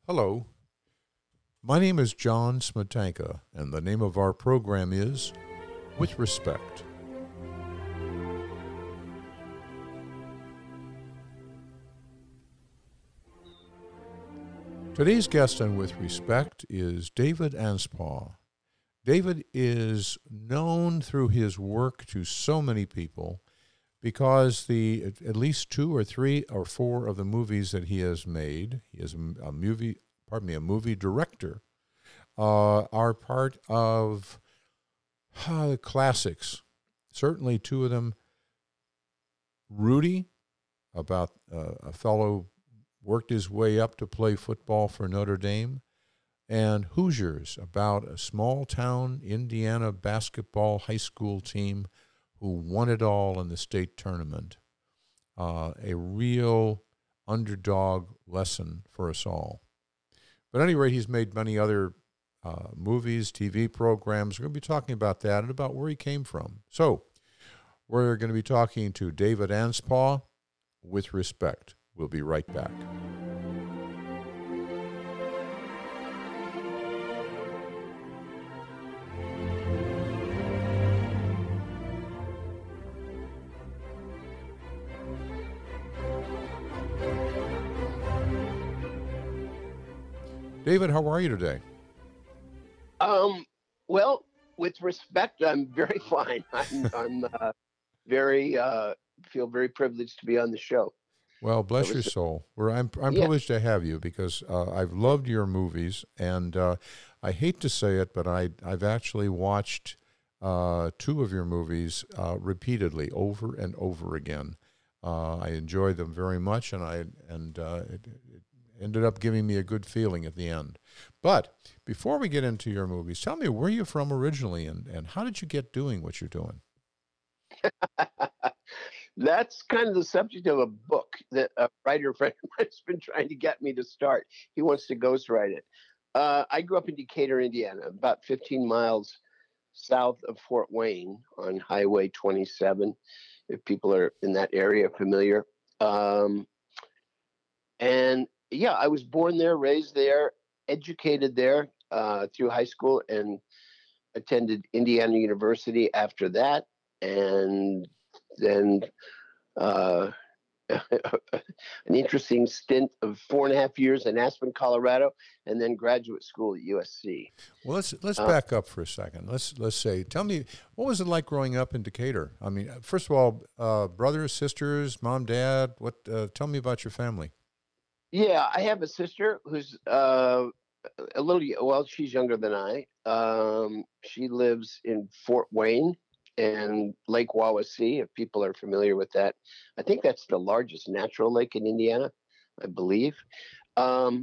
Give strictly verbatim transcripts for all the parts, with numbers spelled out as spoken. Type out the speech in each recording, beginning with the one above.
Hello, my name is John Smetanka, and the name of our program is With Respect. Today's guest on With Respect is David Anspaugh. David is known through his work to so many people because the at least two or three or four of the movies that he has made, he is a, a movie, pardon me, a movie director, uh, are part of uh, the classics. Certainly, two of them. Rudy, about uh, a fellow worked his way up to play football for Notre Dame, and Hoosiers, about a small town Indiana basketball high school team who won it all in the state tournament. Uh, a real underdog lesson for us all. But at any rate, he's made many other uh, movies, T V programs. We're going to be talking about that and about where he came from. So we're going to be talking to David Anspaugh with respect. We'll be right back. David, how are you today? Um, well, with respect, I'm very fine. I'm, I'm uh, very uh, feel very privileged to be on the show. Well, bless was, your soul. We're, I'm I'm yeah. privileged to have you because uh, I've loved your movies, and uh, I hate to say it, but I I've actually watched uh, two of your movies uh, repeatedly, over and over again. Uh, I enjoy them very much, and I and uh, it, it ended up giving me a good feeling at the end. But before we get into your movies, tell me where you're from originally, and, and how did you get doing what you're doing? That's kind of the subject of a book that a writer friend of mine has been trying to get me to start. He wants to ghostwrite it. Uh, I grew up in Decatur, Indiana, about fifteen miles south of Fort Wayne on Highway twenty-seven, if people are in that area familiar. Um, and yeah, I was born there, raised there, educated there uh, through high school, and attended Indiana University after that. And then uh, an interesting stint of four and a half years in Aspen, Colorado, and then graduate school at U S C. Well, let's let's Uh, back up for a second. Let's let's say, tell me, what was it like growing up in Decatur? I mean, first of all, uh, brothers, sisters, mom, dad. What? Uh, tell me about your family. yeah, I have a sister who's uh, a little, well, she's younger than I. Um, she lives in Fort Wayne and Lake Wawasee, if people are familiar with that. I think that's the largest natural lake in Indiana, I believe. Um,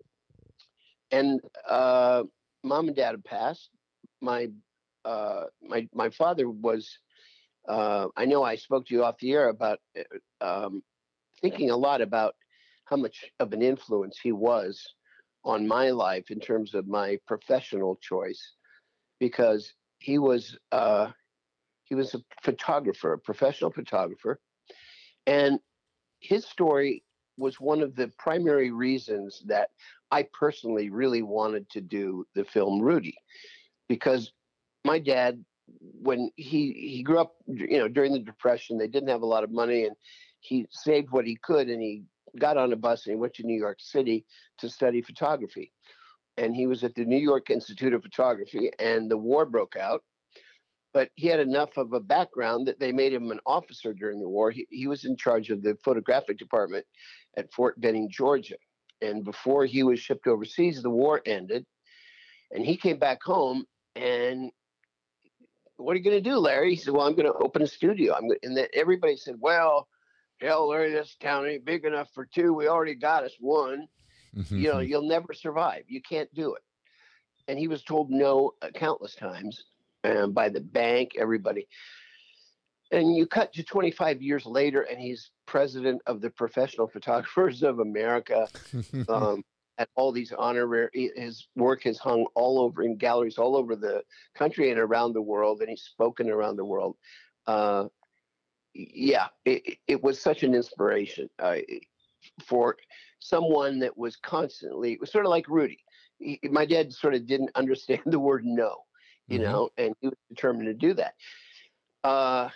and uh, mom and dad have passed. My uh, my my father was. Uh, I know I spoke to you off the air about um, thinking a lot about how much of an influence he was on my life in terms of my professional choice, because he was uh, he was a photographer, a professional photographer, and his story was one of the primary reasons that I personally really wanted to do the film Rudy, because my dad, when he he grew up, you know, during the Depression, they didn't have a lot of money, and he saved what he could, and he got on a bus and he went to New York City to study photography. And he was at the New York Institute of Photography, and the war broke out. But he had enough of a background that they made him an officer during the war. He, he was in charge of the photographic department at Fort Benning, Georgia. And before he was shipped overseas, the war ended, and he came back home. And what are you going to do, Larry? He said, well, I'm going to open a studio. I'm gonna, and then everybody said, well, hell, Larry, this town ain't big enough for two. We already got us one. You know, you'll never survive. You can't do it. And he was told no uh, countless times um, by the bank, everybody. And you cut to twenty-five years later, and he's president of the Professional Photographers of America. Um, at all these honorary, his work has hung all over in galleries all over the country and around the world, and he's spoken around the world. Uh, yeah, it, it was such an inspiration uh, for someone that was constantly, it was sort of like Rudy. He, my dad sort of didn't understand the word no, you Mm-hmm. know, and he was determined to do that. Uh,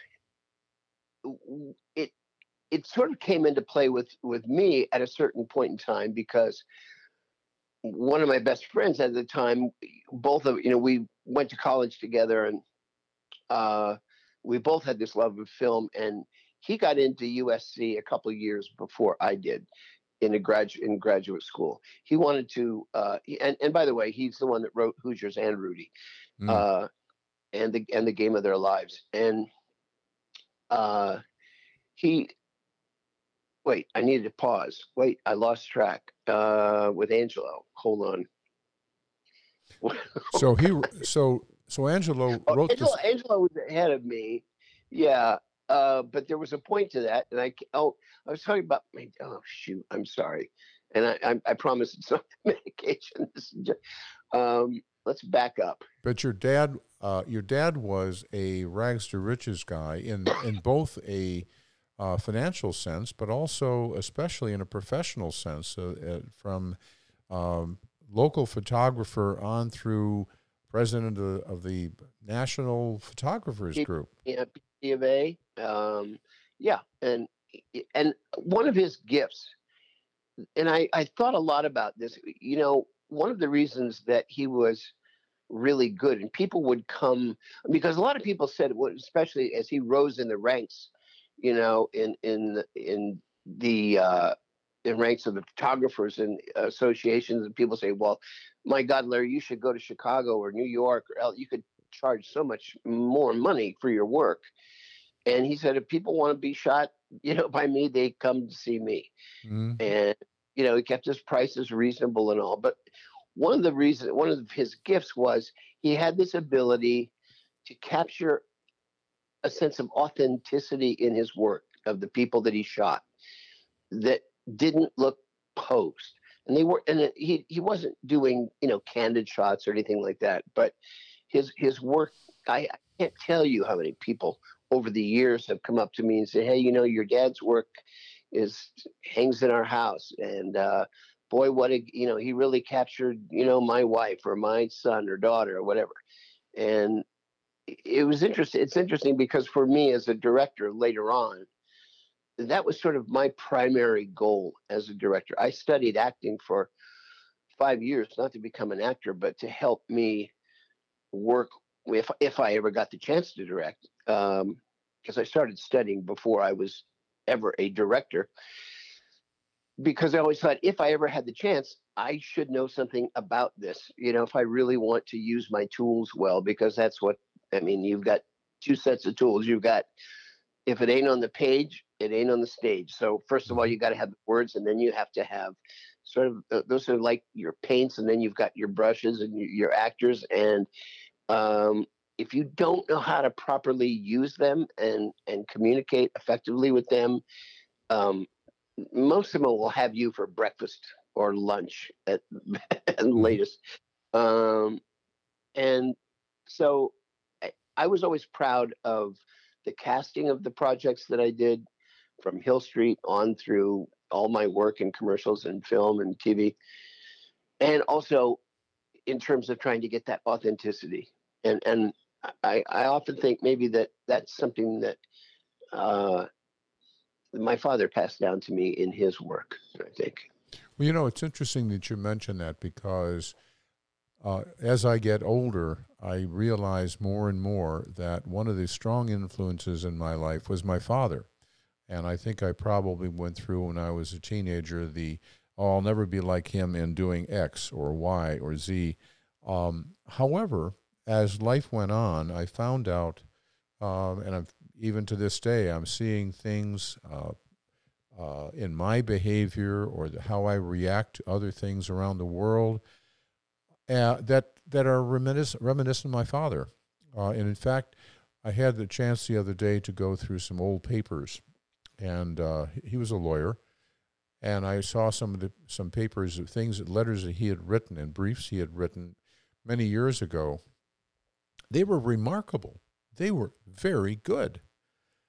it it sort of came into play with with me at a certain point in time, because one of my best friends at the time, both of you know, we went to college together, and uh, we both had this love of film, and he got into U S C a couple of years before I did in a graduate in graduate school. He wanted to, uh, and and by the way, he's the one that wrote Hoosiers and Rudy, Mm. uh, and the and the Game of Their Lives, and uh, he. Wait, I needed to pause. Wait, I lost track uh, with Angelo. Hold on. So he, so so Angelo Oh, wrote Angelo, this. Angelo was ahead of me. Yeah. Uh, but there was a point to that. And I, oh, I was talking about, my, oh, shoot, I'm sorry. And I, I, I promise it's not medication. This is just, um, let's back up. But your dad, uh, your dad was a rags to riches guy in in both a uh, financial sense, but also especially in a professional sense, uh, uh, from um, local photographer on through president of the, of the National Photographers P- Group. Yeah, P of A. Um, yeah. And, and one of his gifts, and I, I thought a lot about this, you know, one of the reasons that he was really good and people would come, because a lot of people said, especially as he rose in the ranks, you know, in in in the uh in ranks of the photographers and associations, and people say, well, my God, Larry, you should go to Chicago or New York, or else you could charge so much more money for your work. And he said, if people want to be shot, you know, by me, they come to see me. Mm-hmm. And you know, he kept his prices reasonable and all. But one of the reasons, one of his gifts was he had this ability to capture a sense of authenticity in his work of the people that he shot that didn't look posed. And they were, and he he wasn't doing, you know, candid shots or anything like that. But his his work, I, I can't tell you how many people over the years have come up to me and said, hey, you know, your dad's work is hangs in our house, and uh, boy, what a, you know, he really captured, you know, my wife or my son or daughter or whatever. And it was interesting. It's interesting because for me as a director later on, that was sort of my primary goal as a director. I studied acting for five years, not to become an actor, but to help me work if if I ever got the chance to direct. Um, because I started studying before I was ever a director. Because I always thought if I ever had the chance, I should know something about this. You know, if I really want to use my tools well, because that's what I mean. You've got two sets of tools. You've got, if it ain't on the page, it ain't on the stage. So first of all, you got to have the words, and then you have to have sort of uh, those are like your paints, and then you've got your brushes and your, your actors. And um, if you don't know how to properly use them and and communicate effectively with them, um, most of them will have you for breakfast or lunch at, at the latest. Um, and so I, I was always proud of the casting of the projects that I did, from Hill Street on through all my work in commercials and film and T V. And also in terms of trying to get that authenticity. And, and I, I often think maybe that that's something that, uh, my father passed down to me in his work, I think. Well, you know, it's interesting that you mention that, because uh, as I get older, I realize more and more that one of the strong influences in my life was my father. And I think I probably went through when I was a teenager the, oh, I'll never be like him in doing X or Y or Z. Um, however, as life went on, I found out, um, and I've, even to this day, I'm seeing things uh, uh, in my behavior or the, how I react to other things around the world uh, that that are reminiscent, reminiscent of my father. Uh, and in fact, I had the chance the other day to go through some old papers, and uh, he was a lawyer, and I saw some of the some papers of things, letters that he had written and briefs he had written many years ago. They were remarkable. They were very good.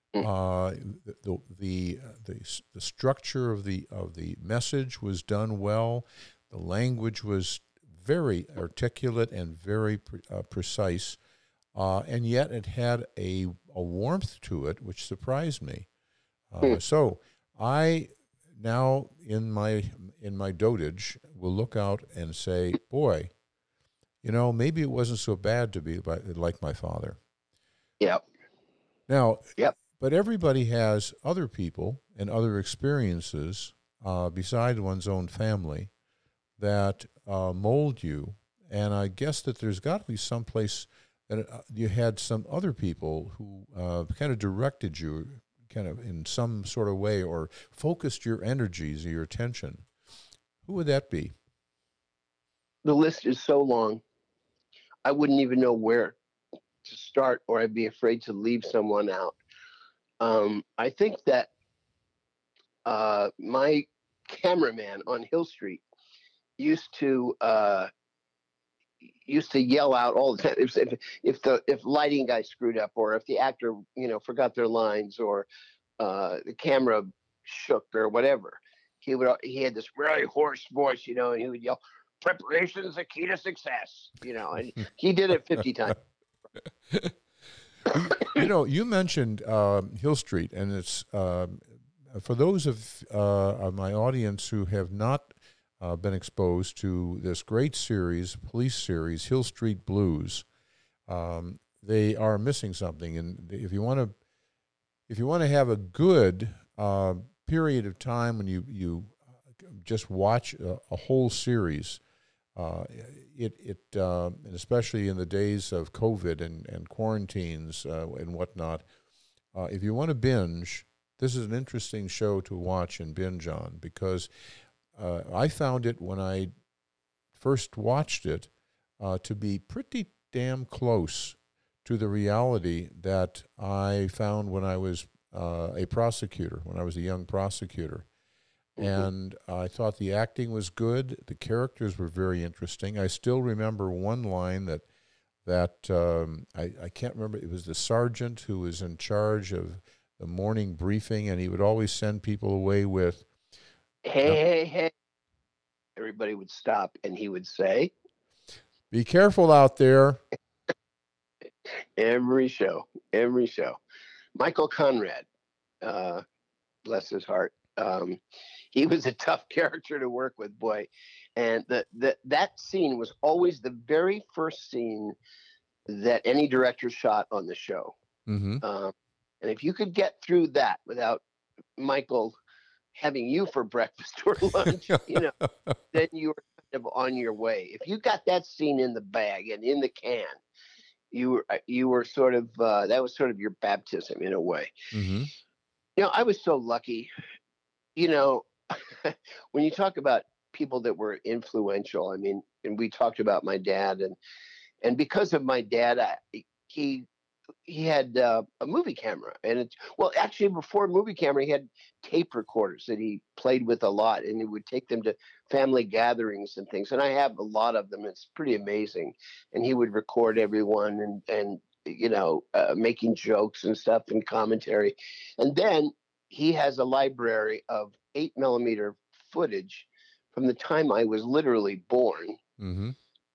Mm. Uh, the the the, uh, the s- the structure of the of the message was done well. The language was very articulate and very pre- uh, precise, uh, and yet it had a a warmth to it which surprised me. Uh, Mm. so I now in my in my dotage will look out and say, boy, you know, maybe it wasn't so bad to be by, like my father. Yep. Now, Yep. but everybody has other people and other experiences uh, beside one's own family that uh, mold you. And I guess that there's got to be some place that uh, you had some other people who uh, kind of directed you, kind of in some sort of way, or focused your energies or your attention. Who would that be? The list is so long, I wouldn't even know where to start, or I'd be afraid to leave someone out. Um, I think that uh, my cameraman on Hill Street used to uh, used to yell out all the time if, if if the if lighting guy screwed up, or if the actor you know forgot their lines, or uh, the camera shook or whatever. He would he had this really hoarse voice, you know, and he would yell, "Preparation is the key to success," you know, and he did it fifty times. you, you know, you mentioned um, Hill Street, and it's um, for those of, uh, of my audience who have not uh, been exposed to this great series, police series, Hill Street Blues. Um, they are missing something, and if you want to, if you want to have a good uh, period of time when you you just watch a, a whole series. Uh, it it uh, and especially in the days of COVID and and quarantines uh, and whatnot, uh, if you want to binge, this is an interesting show to watch and binge on, because uh, I found it when I first watched it uh, to be pretty damn close to the reality that I found when I was uh, a prosecutor, when I was a young prosecutor. Mm-hmm. And I thought the acting was good. The characters were very interesting. I still remember one line that that um, I, I can't remember. It was the sergeant who was in charge of the morning briefing, and he would always send people away with, Hey, "Now, hey, hey! Everybody would stop, and he would say, be careful out there." "Every show, every show." Michael Conrad, uh, bless his heart. Um, he was a tough character to work with, boy. And the, the that scene was always the very first scene that any director shot on the show. Mm-hmm. Um, and if you could get through that without Michael having you for breakfast or lunch, you know, then you were kind of on your way. If you got that scene in the bag and in the can, you were you were sort of uh, that was sort of your baptism in a way. Mm-hmm. You know, I was so lucky. You know, when you talk about people that were influential, I mean, and we talked about my dad, and and because of my dad, I, he he had uh, a movie camera, and it's well, actually, before a movie camera, he had tape recorders that he played with a lot, and he would take them to family gatherings and things. And I have a lot of them. It's pretty amazing. And he would record everyone, and and you know, uh, making jokes and stuff and commentary. And then he has a library of eight millimeter footage from the time I was literally born Mm-hmm.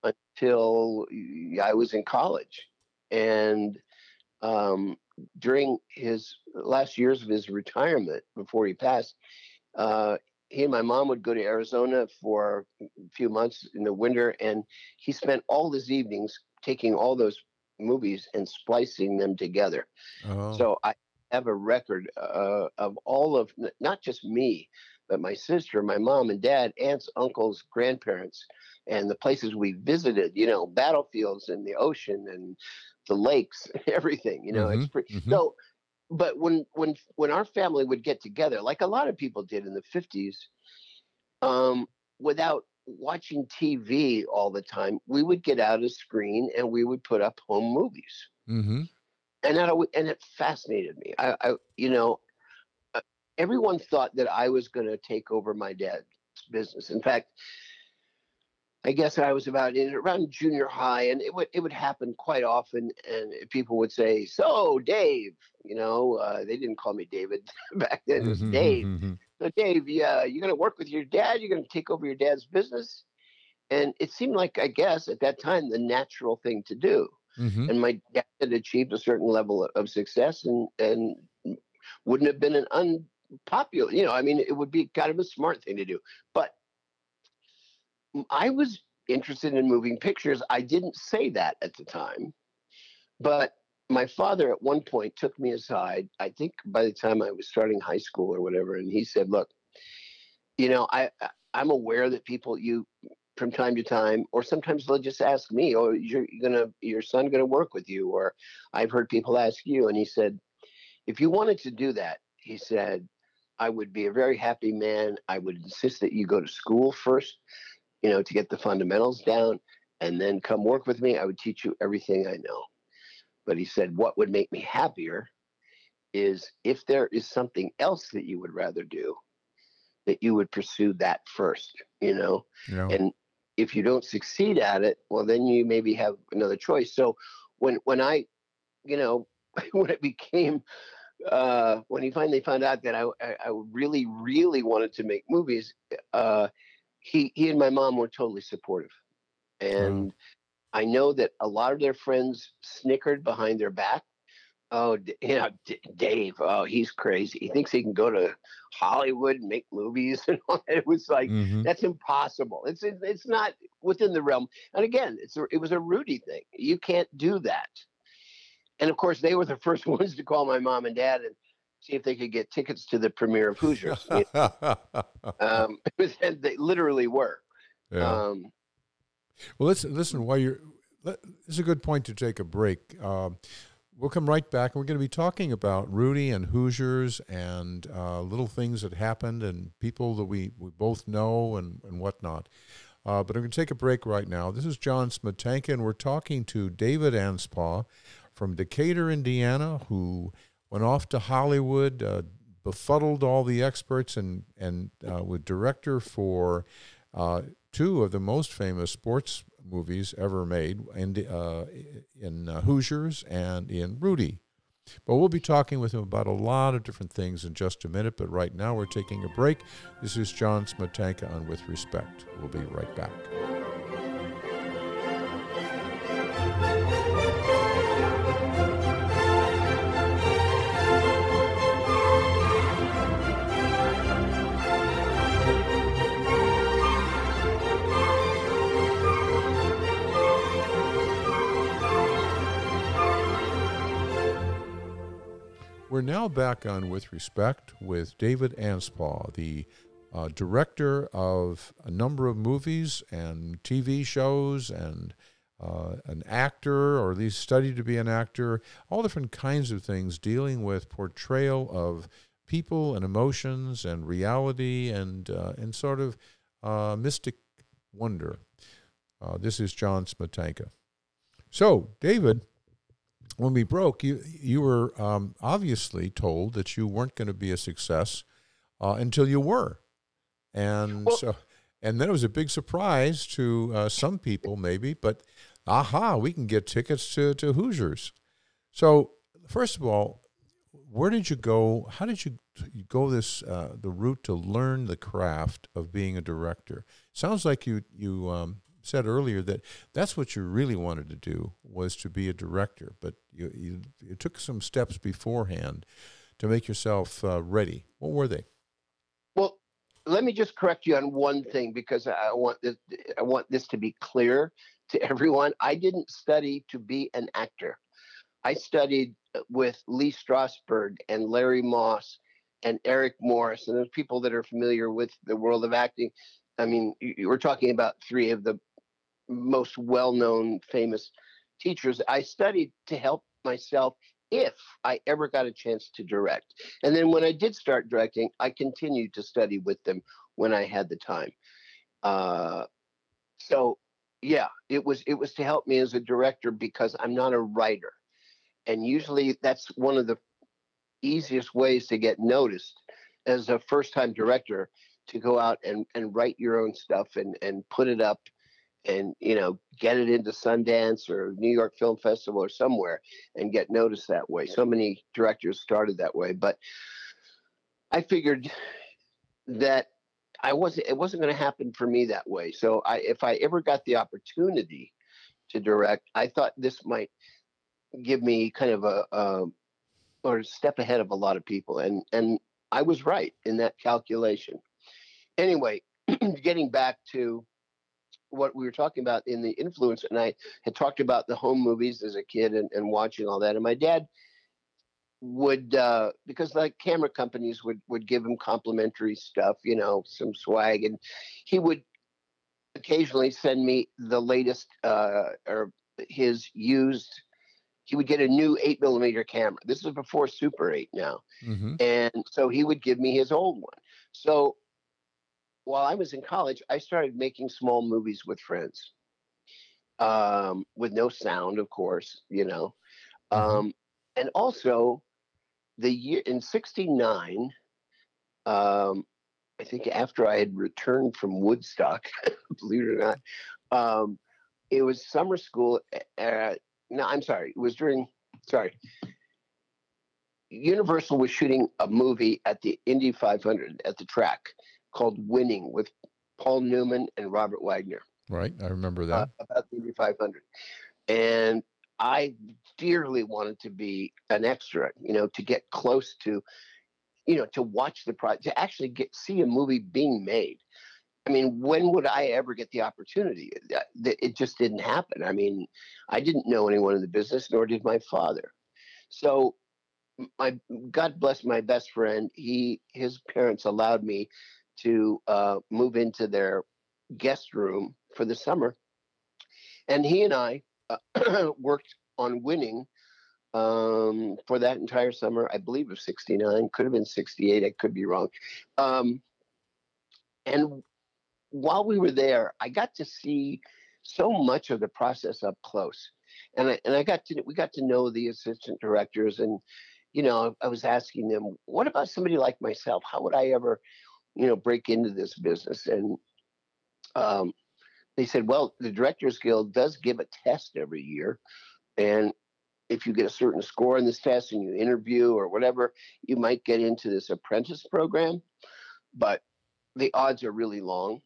until I was in college. And um, during his last years of his retirement before he passed, uh, he and my mom would go to Arizona for a few months in the winter, and he spent all his evenings taking all those movies and splicing them together. Oh. So I have a record uh, of all of not just me, but my sister, my mom and dad, aunts, uncles, grandparents, and the places we visited. You know, battlefields and the ocean and the lakes, and everything. You know, Mm-hmm. it's pretty. Mm-hmm. So, but when when when our family would get together, like a lot of people did in the fifties, um, without watching T V all the time, we would get out a screen and we would put up home movies, Mm-hmm. and that and it fascinated me. I, I you know, uh, everyone thought that I was going to take over my dad's business. In fact, I guess I was about in around junior high, and it would it would happen quite often. And people would say, "So, Dave," you know, uh, they didn't call me David back then. It was Dave. Mm-hmm. So, Dave, yeah, you're going to work with your dad. You're going to take over your dad's business. And it seemed like, I guess, at that time, the natural thing to do. Mm-hmm. And my dad had achieved a certain level of, of success, and and wouldn't have been an unpopular. You know, I mean, it would be kind of a smart thing to do. But I was interested in moving pictures. I didn't say that at the time, but my father at one point took me aside. I think by the time I was starting high school or whatever, and he said, "Look, you know, I I'm aware that people you from time to time, or sometimes they'll just ask me, oh, you're gonna your son gonna work with you, or I've heard people ask you." And he said, "If you wanted to do that," he said, "I would be a very happy man. I would insist that you go to school first, you know, to get the fundamentals down, and then come work with me. I would teach you everything I know." But he said, "What would make me happier is if there is something else that you would rather do, that you would pursue that first, you know, Yeah. and if you don't succeed at it, well, then you maybe have another choice." So when when I, you know, when it became uh, when he finally found out that I, I, I really, really wanted to make movies, uh, he he and my mom were totally supportive, Wow. and I know that a lot of their friends snickered behind their back. Oh, D- you know, D- Dave. Oh, he's crazy. He thinks he can go to Hollywood and make movies, and all that. It was like Mm-hmm. that's impossible. It's it's not within the realm. And again, it's a, it was a Rudy thing. You can't do that. And of course, they were the first ones to call my mom and dad and see if they could get tickets to the premiere of Hoosiers. You know? um, and they literally were. Yeah. Um, Well, listen, listen, while you're, let, this is a good point to take a break. Um, we'll come right back, and we're going to be talking about Rudy and Hoosiers and uh, little things that happened and people that we, we both know and, and whatnot. Uh, but I'm going to take a break right now. This is John Smetanka, and we're talking to David Anspaugh from Decatur, Indiana, who went off to Hollywood, uh, befuddled all the experts, and, and uh, was director for uh, two of the most famous sports movies ever made, in, uh, in uh, Hoosiers and in Rudy. But we'll be talking with him about a lot of different things in just a minute. But right now we're taking a break. This is John Smetanka on With Respect. We'll be right back. We're now back on With Respect with David Anspaugh, the uh, director of a number of movies and T V shows, and uh, an actor, or at least studied to be an actor, all different kinds of things dealing with portrayal of people and emotions and reality and, uh, and sort of uh, mystic wonder. Uh, this is John Smetanka. So, David, when we broke, you you were um, obviously told that you weren't going to be a success uh, until you were, and well, so and then it was a big surprise to uh, some people, maybe. But aha, we can get tickets to to Hoosiers. So first of all, where did you go? How did you, you go this uh, the route to learn the craft of being a director? Sounds like you you. Um, said earlier that that's what you really wanted to do, was to be a director, but you you, you took some steps beforehand to make yourself uh, ready. What were they? well, let me just correct you on one thing, because I want this, I want this to be clear to everyone. I didn't study to be an actor. I studied with Lee Strasberg and Larry Moss and Eric Morris, and those people that are familiar with the world of acting. I mean, you were talking about three of the most well-known, famous teachers. I studied to help myself if I ever got a chance to direct. And then when I did start directing, I continued to study with them when I had the time. Uh, so yeah, it was it was to help me as a director, because I'm not a writer. And usually that's one of the easiest ways to get noticed as a first-time director, to go out and, and write your own stuff and, and put it up and, you know, get it into Sundance or New York Film Festival or somewhere and get noticed that way. So many directors started that way, but I figured that I wasn't it wasn't going to happen for me that way. So I if I ever got the opportunity to direct, I thought this might give me kind of a, a or a step ahead of a lot of people, and and I was right in that calculation. Anyway, getting back to what we were talking about in the influence, and I had talked about the home movies as a kid and, and watching all that, and my dad would uh because like camera companies would would give him complimentary stuff, you know, some swag, and he would occasionally send me the latest uh or his used he would get a new eight millimeter camera. This is before Super eight now. Mm-hmm. And so he would give me his old one. So while I was in college, I started making small movies with friends, um, with no sound, of course, you know. Mm-hmm. Um, and also, the year in sixty-nine, um, I think after I had returned from Woodstock, believe it or not, um, it was summer school. Uh, no, I'm sorry. It was during, sorry. Universal was shooting a movie at the Indy five hundred at the track called Winning with Paul Newman and Robert Wagner. Right. I remember that. Uh, about the Indy five hundred. And I dearly wanted to be an extra, you know, to get close to, you know, to watch the project, to actually get see a movie being made. I mean, when would I ever get the opportunity? It just didn't happen. I mean, I didn't know anyone in the business, nor did my father. So, my God bless my best friend. He his parents allowed me to uh, move into their guest room for the summer, and he and I uh, worked on Winning um, for that entire summer. I believe it was sixty-nine, could have been sixty-eight. I could be wrong. Um, and while we were there, I got to see so much of the process up close, and I and I got to we got to know the assistant directors, and you know I was asking them, what about somebody like myself? How would I ever, you know, break into this business? And um, they said, well, the Directors Guild does give a test every year, and if you get a certain score in this test and you interview or whatever, you might get into this apprentice program, but the odds are really long.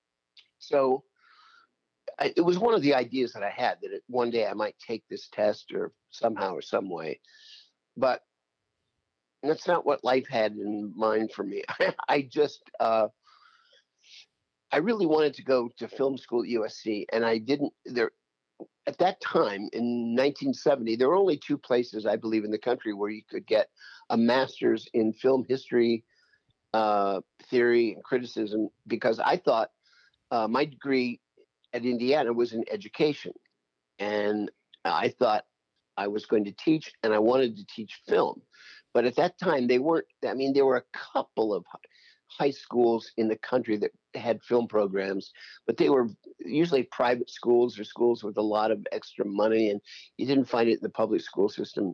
So I, it was one of the ideas that I had that it, one day I might take this test or somehow or some way, but that's not what life had in mind for me. I just, uh, I really wanted to go to film school at U S C, and I didn't. There at that time in nineteen seventy, there were only two places, I believe, in the country where you could get a master's in film history, uh, theory, and criticism. Because I thought uh, my degree at Indiana was in education, and I thought I was going to teach, and I wanted to teach film. But at that time, they weren't. I mean, there were a couple of high schools in the country that had film programs, but they were usually private schools or schools with a lot of extra money, and you didn't find it in the public school system.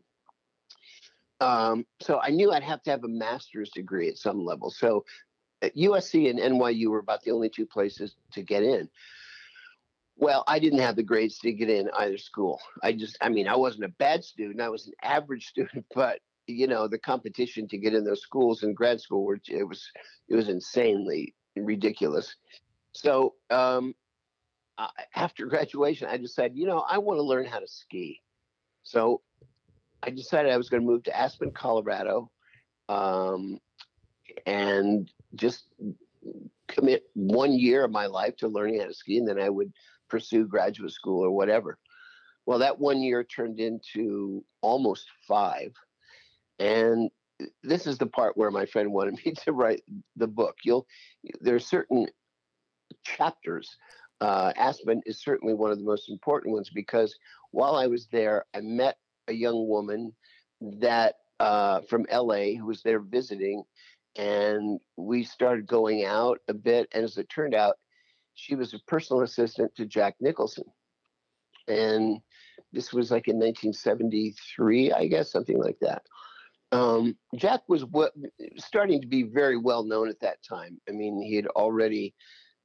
Um, so I knew I'd have to have a master's degree at some level. So at U S C and N Y U were about the only two places to get in. Well, I didn't have the grades to get in either school. I just, I mean, I wasn't a bad student. I was an average student, but you know, the competition to get in those schools in grad school, were, it was, it was insanely ridiculous. So um, uh, after graduation, I decided, you know, I want to learn how to ski. So I decided I was going to move to Aspen, Colorado, um, and just commit one year of my life to learning how to ski, and then I would pursue graduate school or whatever. Well, that one year turned into almost five. And this is the part where my friend wanted me to write the book. You'll there are certain chapters. Uh, Aspen is certainly one of the most important ones because while I was there, I met a young woman that uh, from L A who was there visiting, and we started going out a bit. And as it turned out, she was a personal assistant to Jack Nicholson, and this was like in nineteen seventy-three, I guess, something like that. Um, Jack was w- starting to be very well known at that time. I mean, he had already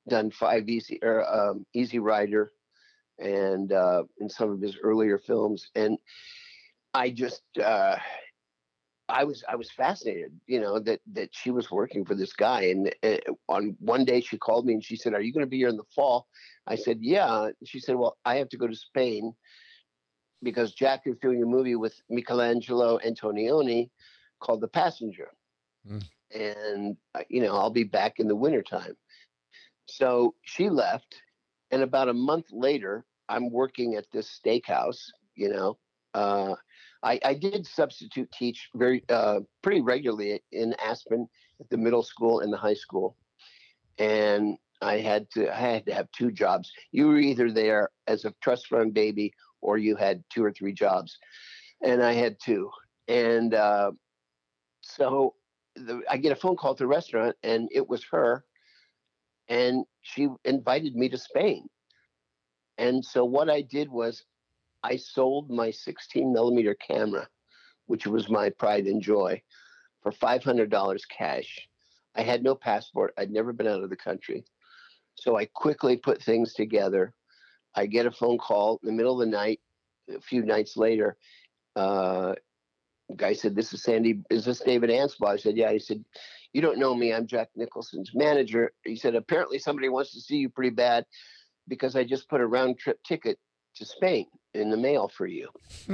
done five Easy or um, Easy Rider, and uh, in some of his earlier films, and I just uh, I was I was fascinated, you know, that that she was working for this guy. And uh, on one day she called me and she said, "Are you going to be here in the fall?" I said, "Yeah." She said, "Well, I have to go to Spain because Jack is doing a movie with Michelangelo Antonioni called The Passenger, Mm. and uh, you know, I'll be back in the wintertime." So she left, and about a month later, I'm working at this steakhouse. You know, uh, I, I did substitute teach very uh, pretty regularly in Aspen at the middle school and the high school, and I had to I had to have two jobs. You were either there as a trust fund baby, or you had two or three jobs, and I had two. And uh, so the, I get a phone call at the restaurant, and it was her, and she invited me to Spain. And so what I did was I sold my sixteen millimeter camera, which was my pride and joy, for five hundred dollars cash. I had no passport. I'd never been out of the country. So I quickly put things together. I get a phone call in the middle of the night, a few nights later. Uh, the guy said, "This is Sandy. Is this David Anspaugh?" I said, "Yeah." He said, "You don't know me. I'm Jack Nicholson's manager." He said, "Apparently somebody wants to see you pretty bad because I just put a round trip ticket to Spain in the mail for you."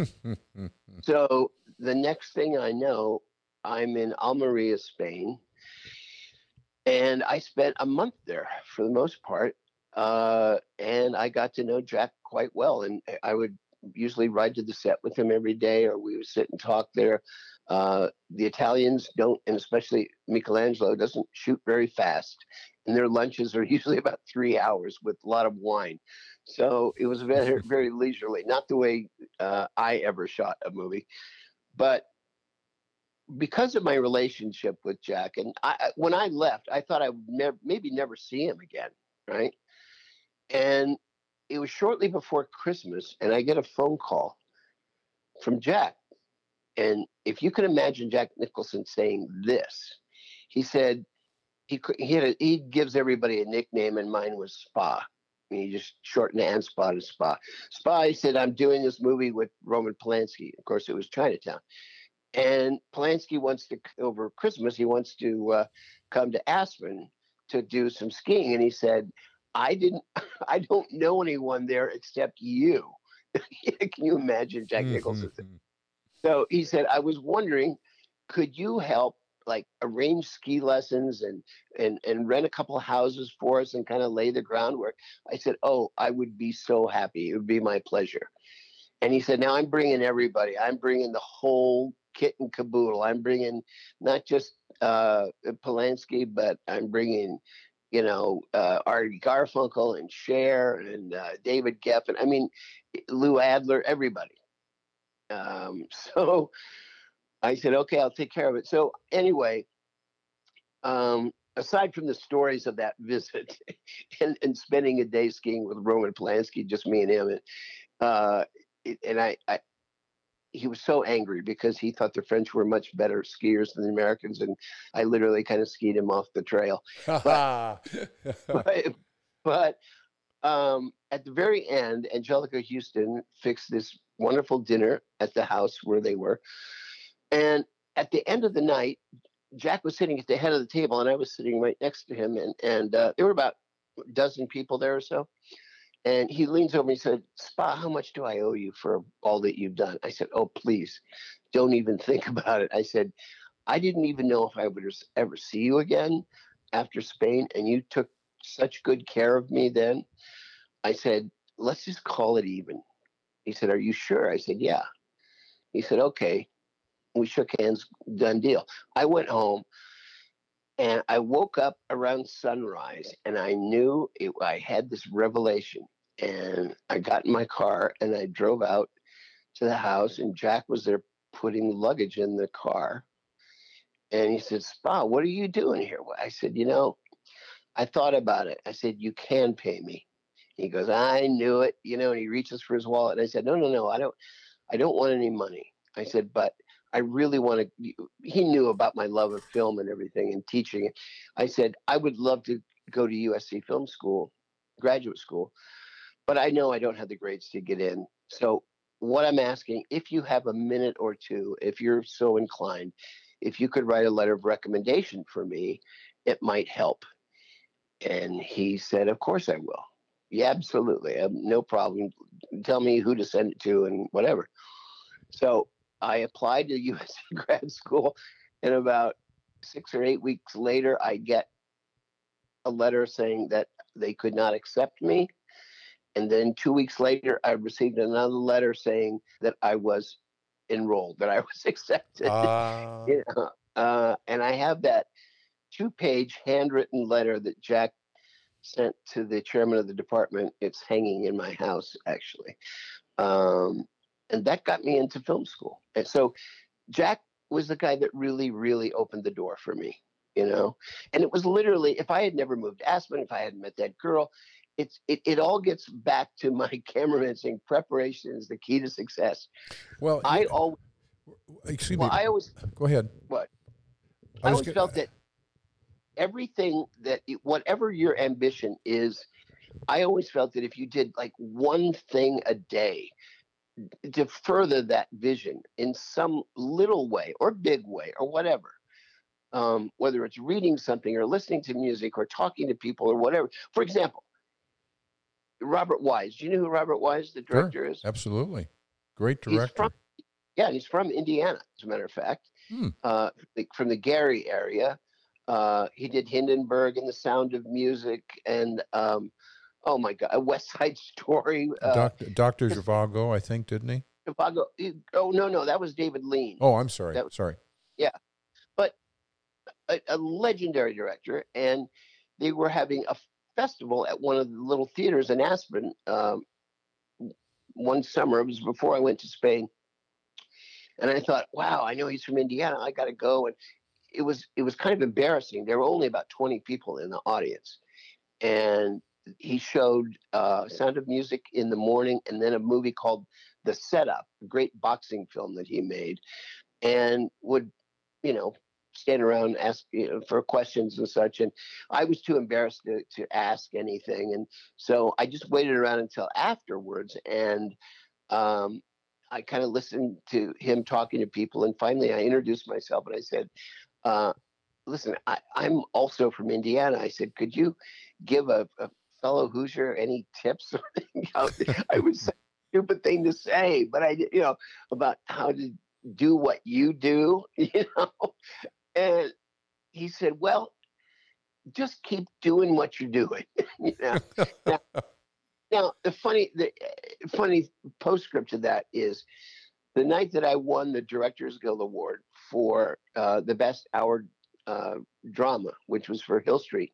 So the next thing I know, I'm in Almeria, Spain, and I spent a month there for the most part. Uh, and I got to know Jack quite well. And I would usually ride to the set with him every day, or we would sit and talk there. Uh, the Italians don't, and especially Michelangelo, doesn't shoot very fast. And their lunches are usually about three hours with a lot of wine. So it was very, very leisurely, not the way uh, I ever shot a movie. But because of my relationship with Jack, and I, when I left, I thought I would never, maybe never see him again, right? And it was shortly before Christmas, and I get a phone call from Jack. And if you can imagine Jack Nicholson saying this, he said he he had a, he gives everybody a nickname, and mine was Spa. And he just shortened Anspaugh to Spa. Spa, he said, "I'm doing this movie with Roman Polanski." Of course, it was Chinatown. And Polanski wants to, over Christmas, he wants to uh, come to Aspen to do some skiing. And he said, I didn't, I don't know anyone there except you. Can you imagine Jack Nicholson? Mm-hmm. So he said, I was wondering, could you help like arrange ski lessons and, and, and rent a couple of houses for us and kind of lay the groundwork? I said, oh, I would be so happy. It would be my pleasure. And he said, now I'm bringing everybody. I'm bringing the whole kit and caboodle. I'm bringing not just uh, Polanski, but I'm bringing, you know, uh, Art Garfunkel and Cher and uh, David Geffen. I mean, Lou Adler, everybody. Um, so I said, okay, I'll take care of it. So anyway, um, aside from the stories of that visit and, and spending a day skiing with Roman Polanski, just me and him, and, uh, and I, I he was so angry because he thought the French were much better skiers than the Americans, and I literally kind of skied him off the trail. but, but, but um, at the very end, Angelica Houston fixed this wonderful dinner at the house where they were, and at the end of the night, Jack was sitting at the head of the table, and I was sitting right next to him, and and uh, there were about a dozen people there or so. And he leans over and he said, Spa, how much do I owe you for all that you've done? I said, oh, please, don't even think about it. I said, I didn't even know if I would ever see you again after Spain, and you took such good care of me then. I said, let's just call it even. He said, are you sure? I said, yeah. He said, okay. We shook hands, done deal. I went home. And I woke up around sunrise, and I knew it, I had this revelation. And I got in my car, and I drove out to the house, and Jack was there putting luggage in the car. And he said, Spa, what are you doing here? I said, you know, I thought about it. I said, you can pay me. He goes, I knew it, you know, and he reaches for his wallet. And I said, no, no, no, I don't, I don't want any money. I said, but I really want to, he knew about my love of film and everything and teaching. I said, I would love to go to U S C Film School, graduate school, but I know I don't have the grades to get in. So what I'm asking, if you have a minute or two, if you're so inclined, if you could write a letter of recommendation for me, it might help. And he said, of course I will. Yeah, absolutely. Um, no problem. Tell me who to send it to and whatever. So I applied to U S C grad school, and about six or eight weeks later, I get a letter saying that they could not accept me. And then two weeks later, I received another letter saying that I was enrolled, that I was accepted. Uh, You know, uh, and I have that two-page handwritten letter that Jack sent to the chairman of the department. It's hanging in my house, actually. Um, and that got me into film school. And so Jack was the guy that really, really opened the door for me, you know? And it was literally, if I had never moved to Aspen, if I hadn't met that girl, it's it, it all gets back to my cameraman saying preparation is the key to success. well, I you- always, excuse well, me. I always, Go ahead. what? I I was always gonna- felt that everything that, whatever your ambition is, I always felt that if you did like one thing a day to further that vision in some little way or big way or whatever, um, whether it's reading something or listening to music or talking to people or whatever. For example, Robert Wise. Do you know who Robert Wise, the Sure, director, is? absolutely. Great He's director. from, yeah, he's from Indiana, as a matter of fact, Hmm. uh, from the Gary area. Uh, he did Hindenburg and The Sound of Music and, um, oh my God, a West Side Story. Uh, Doctor Doctor Zhivago, I think, didn't he? Chicago. Oh, no, no, that was David Lean. Oh, I'm sorry. That- sorry. But a, a legendary director. And they were having a festival at one of the little theaters in Aspen um, one summer. It was before I went to Spain. And I thought, wow, I know he's from Indiana. I got to go. And it was it was kind of embarrassing. There were only about twenty people in the audience. And he showed uh, Sound of Music in the morning and then a movie called The Setup, a great boxing film that he made, and would, you know, stand around and ask, you know, for questions and such. And I was too embarrassed to, to ask anything. And so I just waited around until afterwards. And um, I kind of listened to him talking to people. And finally I introduced myself and I said, uh, listen, I, I'm also from Indiana. I said, could you give a, a fellow Hoosier any tips? You know, I was such a stupid thing to say, but I, you know, about how to do what you do, you know? And he said, well, just keep doing what you're doing. You know? now, now, the funny, the funny postscript to that is the night that I won the Directors Guild Award for uh, the best hour uh, drama, which was for Hill Street.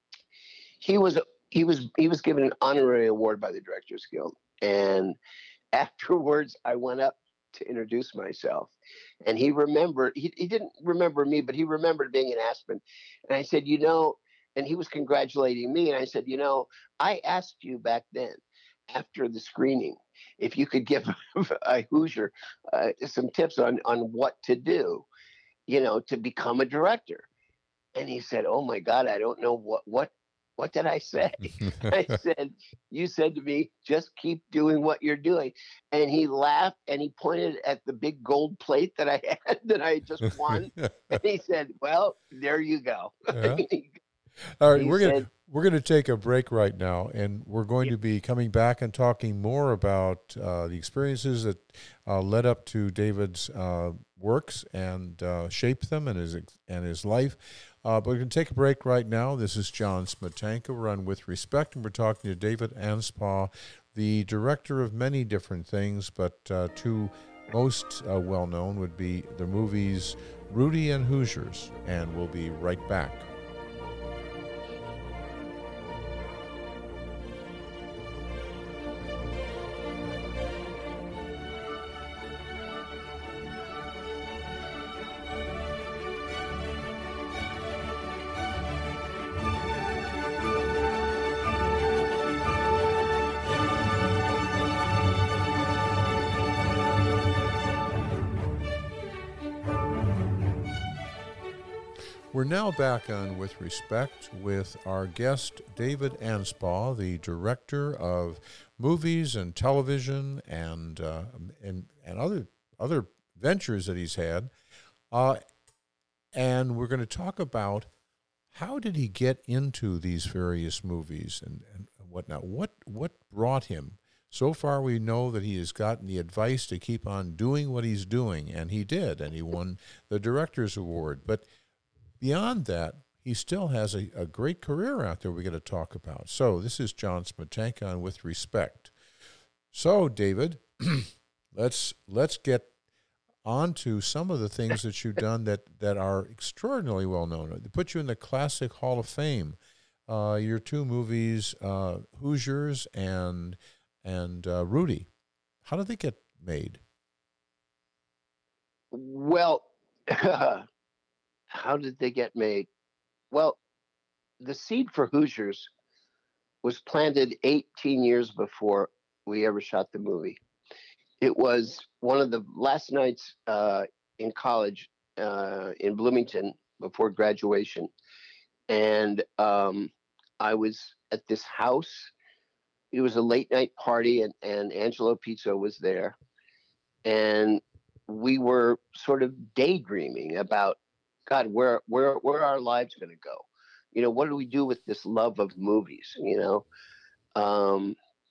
He was he was he was given an honorary award by the Directors Guild, and afterwards I went up to introduce myself, and he remembered. He he didn't remember me, but he remembered being in Aspen, and I said, you know, and he was congratulating me, and I said, you know, I asked you back then, after the screening, if you could give a Hoosier uh, some tips on on what to do, you know, to become a director. And he said, oh my God, I don't know what, what, what did I say? I said, you said to me, just keep doing what you're doing. And he laughed and he pointed at the big gold plate that I had that I just won. And he said, well, there you go. Yeah. All right, He we're gonna said- we're gonna take a break right now, and we're going to be coming back and talking more about uh, the experiences that uh, led up to David's uh, works and uh, shaped them and his and his life. Uh, but we're going to take a break right now. This is John Smetanka. We're on With Respect, and we're talking to David Anspaugh, the director of many different things, but uh, two most uh, well-known would be the movies Rudy and Hoosiers, and we'll be right back. We're now back on With Respect with our guest, David Anspaugh, the director of movies and television and uh, and, and other other ventures that he's had. Uh, and we're going to talk about how did he get into these various movies and, and whatnot. What, what brought him? So far, we know that he has gotten the advice to keep on doing what he's doing, and he did, and he won the Director's Award. But beyond that, he still has a, a great career out there we're going to talk about. So this is John Smetanka on With Respect. So, David, let's let's get on to some of the things that you've done that, that are extraordinarily well known. They put you in the Classic Hall of Fame. Uh, your two movies, uh, Hoosiers and and uh, Rudy. How did they get made? Well, how did they get made? Well, the seed for Hoosiers was planted eighteen years before we ever shot the movie. It was one of the last nights uh, in college uh, in Bloomington before graduation. And um, I was at this house. It was a late night party, and, and Angelo Pizzo was there. And we were sort of daydreaming about, God, where where where are our lives going to go? You know, what do we do with this love of movies? You know, um,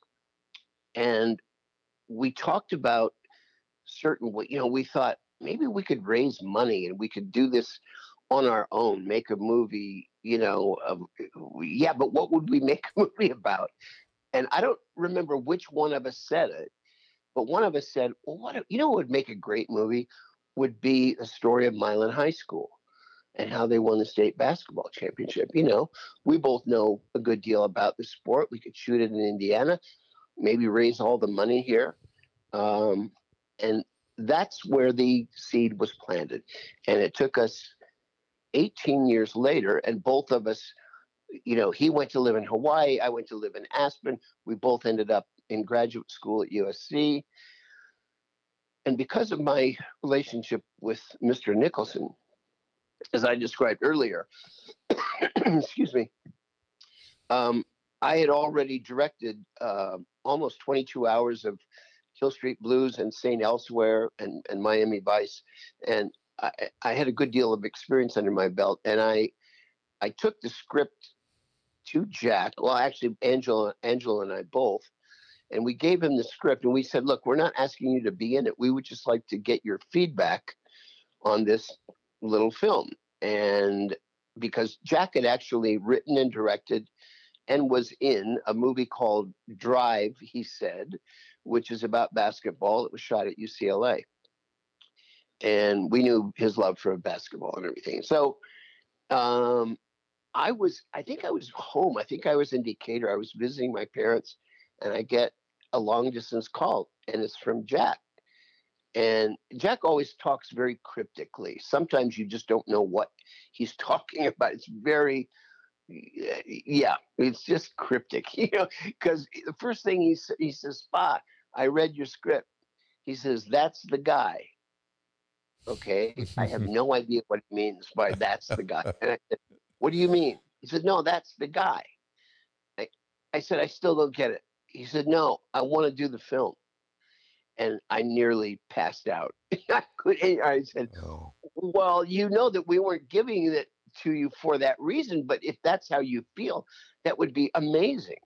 and we talked about certain. You know, we thought maybe we could raise money and we could do this on our own, make a movie. You know, of, yeah, but what would we make a movie about? And I don't remember which one of us said it, but one of us said, "Well, what you know what would make a great movie would be the story of Milan High School and how they won the state basketball championship. You know, we both know a good deal about the sport. We could shoot it in Indiana, maybe raise all the money here, um, and that's where the seed was planted. And it took us eighteen years later, and both of us." You know, he went to live in Hawaii. I went to live in Aspen. We both ended up in graduate school at U S C. And because of my relationship with Mister Nicholson, as I described earlier, excuse me, um, I had already directed uh, almost twenty-two hours of Hill Street Blues and Saint Elsewhere and, and Miami Vice. And I, I had a good deal of experience under my belt. And I, I took the script to Jack. Well, actually, Angela, Angela and I both, and we gave him the script and we said, look, we're not asking you to be in it. We would just like to get your feedback on this little film. And because Jack had actually written and directed and was in a movie called Drive, he said, which is about basketball. It was shot at U C L A. And we knew his love for basketball and everything. So, um, I was, I think I was home. I think I was in Decatur. I was visiting my parents, and I get a long distance call, and it's from Jack. And Jack always talks very cryptically. Sometimes you just don't know what he's talking about. It's very, yeah, it's just cryptic, you know, because the first thing he, he says, "Pa, I read your script." He says, "That's the guy." Okay. I have no idea what it means by "that's the guy." And I said, "What do you mean?" He said, "No, that's the guy." I, I said, "I still don't get it." He said, "No, I want to do the film." And I nearly passed out. I, could, I said, oh. "Well, you know that we weren't giving it to you for that reason, but if that's how you feel, that would be amazing."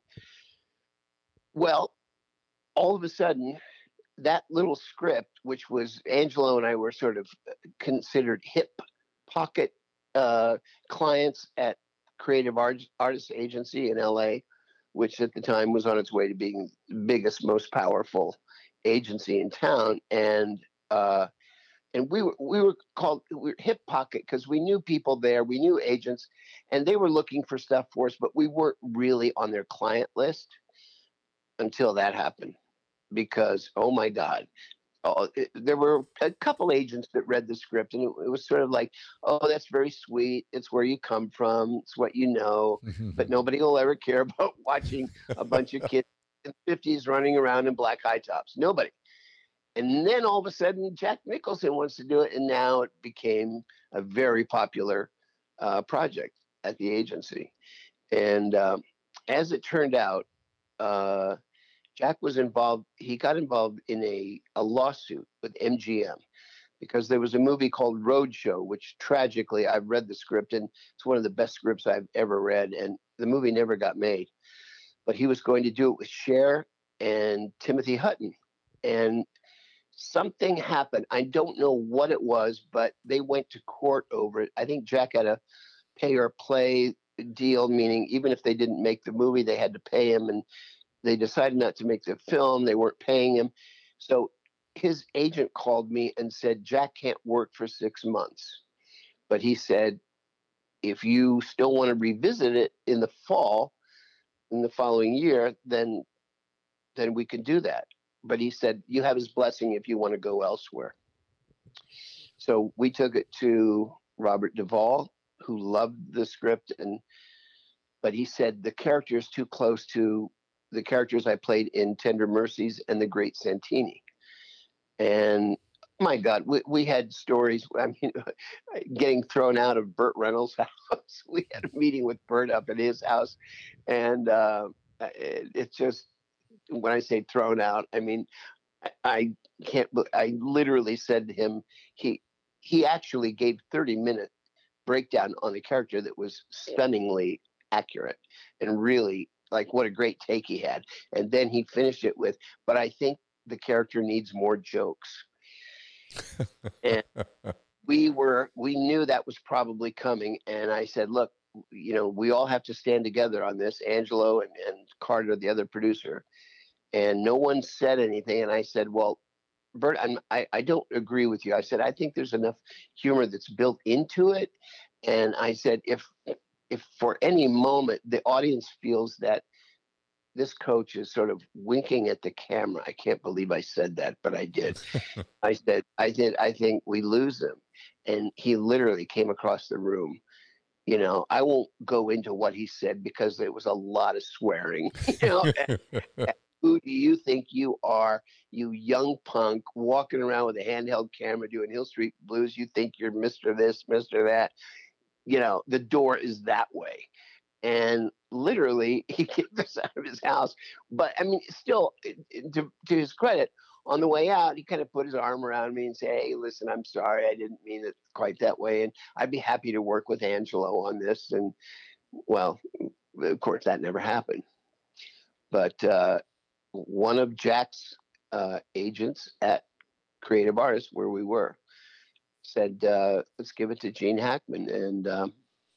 Well, all of a sudden, that little script, which was Angelo and I were sort of considered hip pocket uh, clients at Creative Art, Artists Agency in L A, which at the time was on its way to being the biggest, most powerful agency in town. And uh, and we were we were called we were hip pocket because we knew people there, we knew agents, and they were looking for stuff for us, but we weren't really on their client list until that happened. Because oh my God. Oh, it, there were a couple agents that read the script, and it, it was sort of like, "Oh, that's very sweet. It's where you come from. It's what you know." But nobody will ever care about watching a bunch of kids in the fifties running around in black high tops. Nobody. And then all of a sudden, Jack Nicholson wants to do it, and now it became a very popular uh, project at the agency. And um, as it turned out, uh, Jack was involved. He got involved in a, a lawsuit with M G M because there was a movie called Roadshow, which tragically I've read the script and it's one of the best scripts I've ever read. And the movie never got made, but he was going to do it with Cher and Timothy Hutton. And something happened. I don't know what it was, but they went to court over it. I think Jack had a pay or play deal, meaning even if they didn't make the movie, they had to pay him. And they decided not to make the film. They weren't paying him. So his agent called me and said, Jack can't work for six months. But he said, if you still want to revisit it in the fall, in the following year, then then we can do that. But he said, you have his blessing if you want to go elsewhere. So we took it to Robert Duvall, who loved the script, and but he said the character is too close to the characters I played in Tender Mercies and The Great Santini. And my God, we, we had stories. I mean, getting thrown out of Burt Reynolds' house. We had a meeting with Burt up at his house. And uh, it, it's just, when I say thrown out, I mean, I, I can't, I literally said to him, he, he actually gave thirty minute breakdown on the character that was stunningly accurate and really like what a great take he had. And then he finished it with, but I think the character needs more jokes. And we were, we knew that was probably coming. And I said, look, you know, we all have to stand together on this, Angelo and, and Carter, the other producer. And no one said anything. And I said, well, Burt, I'm, I, I don't agree with you. I said, I think there's enough humor that's built into it. And I said, if, if for any moment the audience feels that this coach is sort of winking at the camera, I can't believe I said that, but I did. I said, I did. I think we lose him. And he literally came across the room. You know, I won't go into what he said because there was a lot of swearing. You know, who do you think you are, you young punk walking around with a handheld camera doing Hill Street Blues? You think you're Mister This, Mister That? You know, the door is that way. And literally, he kicked us out of his house. But I mean, still, to, to his credit, on the way out, he kind of put his arm around me and said, hey, listen, I'm sorry. I didn't mean it quite that way. And I'd be happy to work with Angelo on this. And, well, of course, that never happened. But uh, one of Jack's uh, agents at Creative Artists, where we were, said, uh, let's give it to Gene Hackman. And um,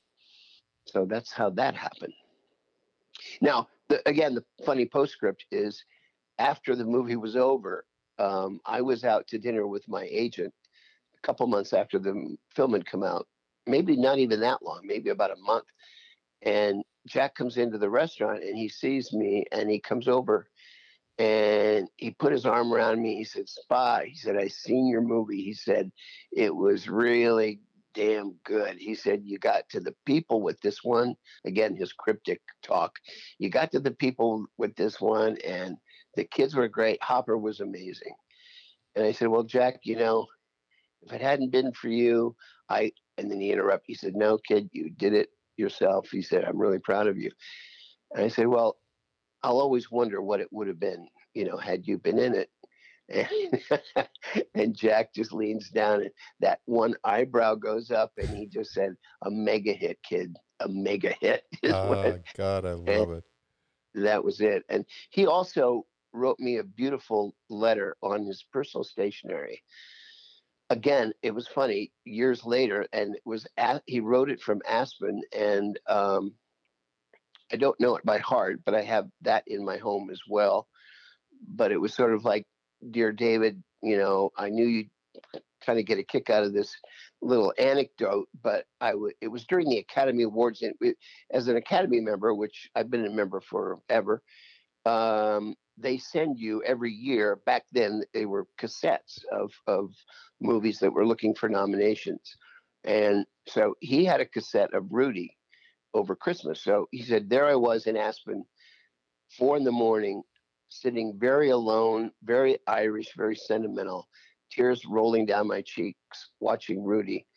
so that's how that happened. Now, the, again, the funny postscript is after the movie was over, um, I was out to dinner with my agent a couple months after the film had come out, maybe not even that long, maybe about a month. And Jack comes into the restaurant and he sees me and he comes over and he put his arm around me. He said, Spy, he said, I seen your movie. He said, it was really damn good. He said, you got to the people with this one. Again, his cryptic talk. You got to the people with this one and the kids were great. Hopper was amazing. And I said, well, Jack, you know, if it hadn't been for you, I, and then he interrupted. He said, no, kid, you did it yourself. He said, I'm really proud of you. And I said, well, I'll always wonder what it would have been, you know, had you been in it. And, and Jack just leans down and that one eyebrow goes up and he just said, a mega hit, kid, a mega hit. Oh, God, I love it. That was it. And he also wrote me a beautiful letter on his personal stationery. Again, it was funny years later, and it was at, he wrote it from Aspen, and um, I don't know it by heart, but I have that in my home as well. But it was sort of like, dear David, you know, I knew you'd kind of get a kick out of this little anecdote, but I w- it was during the Academy Awards, and it, as an Academy member, which I've been a member forever, um, they send you every year. Back then, they were cassettes of of movies that were looking for nominations, and so he had a cassette of Rudy over Christmas. So he said, there I was in Aspen, four in the morning, sitting very alone, very Irish, very sentimental, tears rolling down my cheeks, watching Rudy.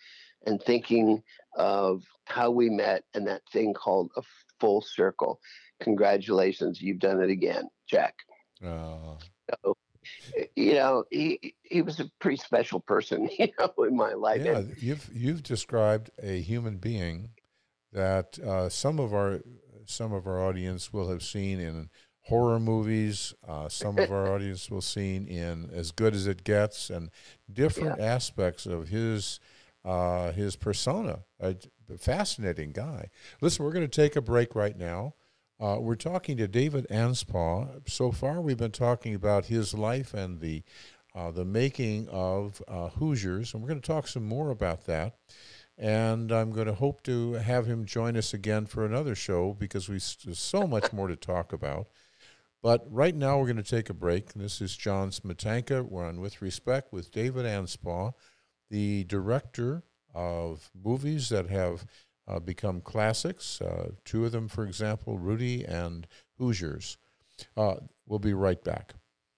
and thinking of how we met and that thing called a full circle. Congratulations, you've done it again, Jack. Uh, So, you know, he he was a pretty special person, you know, in my life. yeah, And you've you've described a human being that uh, some of our some of our audience will have seen in horror movies. Uh, some of our audience will seen in As Good as It Gets, and different yeah, aspects of his uh, his persona. A fascinating guy. Listen, we're going to take a break right now. Uh, we're talking to David Anspaugh. So far, we've been talking about his life and the uh, the making of uh, Hoosiers, and we're going to talk some more about that. And I'm going to hope to have him join us again for another show because we there's so much more to talk about. But right now, we're going to take a break. This is John Smetanka. We're on With Respect with David Anspaugh, the director of movies that have uh, become classics. Uh, two of them, for example, Rudy and Hoosiers. Uh, we'll be right back.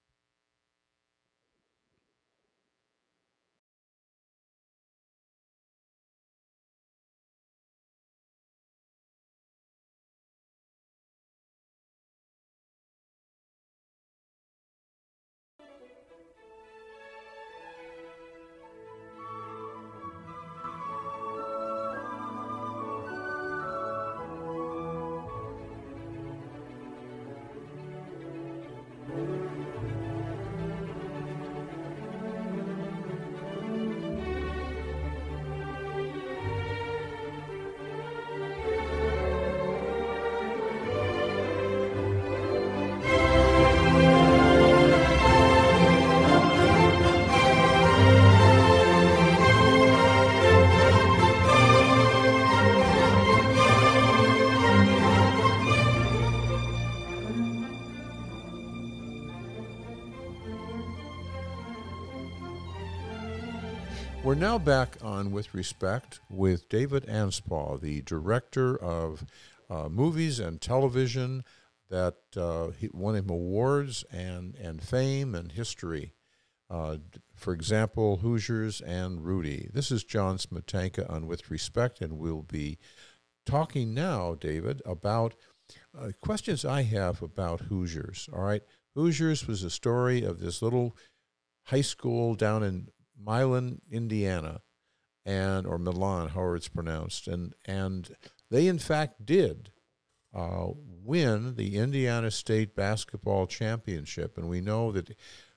We're now back on With Respect with David Anspaugh, the director of uh, movies and television that uh, he won him awards and, and fame and history. Uh, for example, Hoosiers and Rudy. This is John Smetanka on With Respect, and we'll be talking now, David, about uh, questions I have about Hoosiers. All right, Hoosiers was a story of this little high school down in Milan, Indiana, and or Milan, however it's pronounced, and and they in fact did uh, win the Indiana State basketball championship, and we know that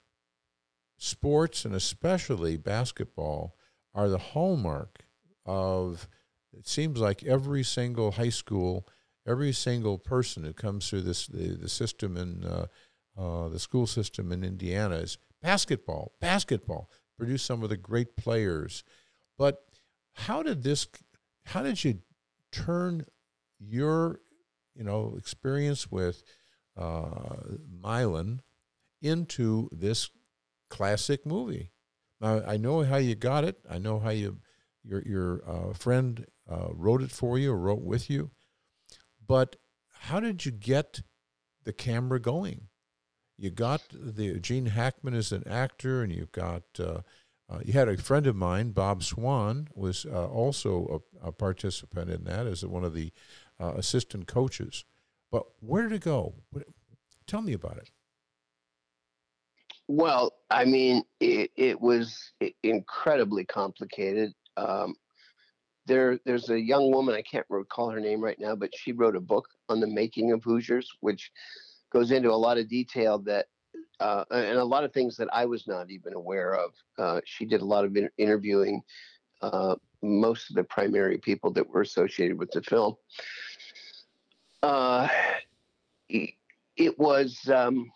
sports and especially basketball are the hallmark of. It seems like every single high school, every single person who comes through this the, the system in uh, uh, the school system in Indiana is basketball, basketball. Produce some of the great players. But how did this, how did you turn your, you know, experience with uh, Milan into this classic movie? Now, I know how you got it. I know how you, your, your uh, friend uh, wrote it for you or wrote with you. But how did you get the camera going? You got the Gene Hackman as an actor, and you've got uh, uh, you had a friend of mine, Bob Swan, was uh, also a, a participant in that as one of the uh, assistant coaches. But where did it go? What, tell me about it. well, I mean, it, it was incredibly complicated. Um, there, there's a young woman, I can't recall her name right now, but she wrote a book on the making of Hoosiers, which goes into a lot of detail that uh, and a lot of things that I was not even aware of. Uh, she did a lot of in- interviewing uh, most of the primary people that were associated with the film. Uh, it, it was. Um,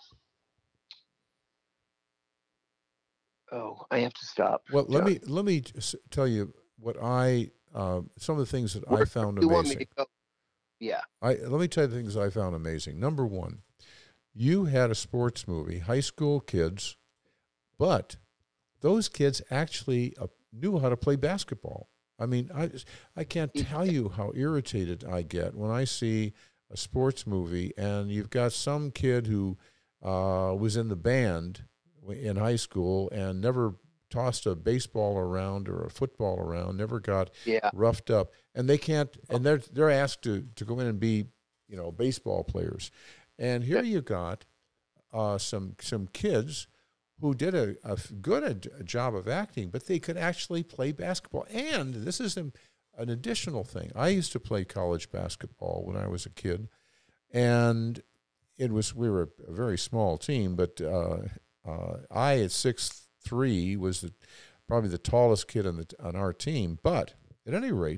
oh, I have to stop. Well, let John. me let me just tell you what I uh, some of the things that Where I found do you want me to amazing. go? Yeah. I let me tell you the things I found amazing. Number one, you had a sports movie, high school kids, but those kids actually uh, knew how to play basketball. I mean, I I can't tell you how irritated I get when I see a sports movie and you've got some kid who uh, was in the band in high school and never tossed a baseball around or a football around, never got Yeah. roughed up, and they can't, and they're they're asked to to go in and be, you know, baseball players, and here you got uh, some some kids who did a, a good a, a job of acting, but they could actually play basketball. And this is an, an additional thing. I used to play college basketball when I was a kid, and it was we were a very small team, but uh, uh, I at six three was the, probably the tallest kid on the on our team. But at any rate,